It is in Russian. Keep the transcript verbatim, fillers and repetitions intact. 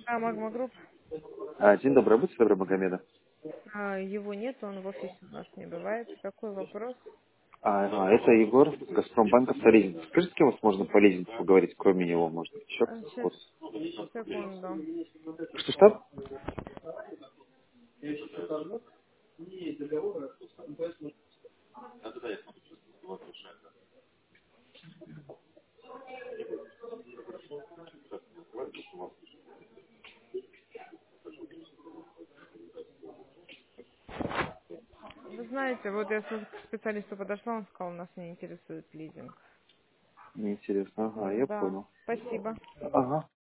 А, Магма Групп? А, день добрый, будьте добры, Магомеда. А, его нет, он в офисе у нас не бывает. Какой вопрос? А, а, это Егор, Газпромбанк Авторизинг. Скажите, с кем вас можно по лизингу поговорить, кроме него, может, еще А, сейчас, кто-то? секунду. Что-что? Вы знаете, вот я со- к специалисту подошла, он сказал, нас не интересует лизинг. Неинтересно. Ага, М, я Да, понял. спасибо. Ага.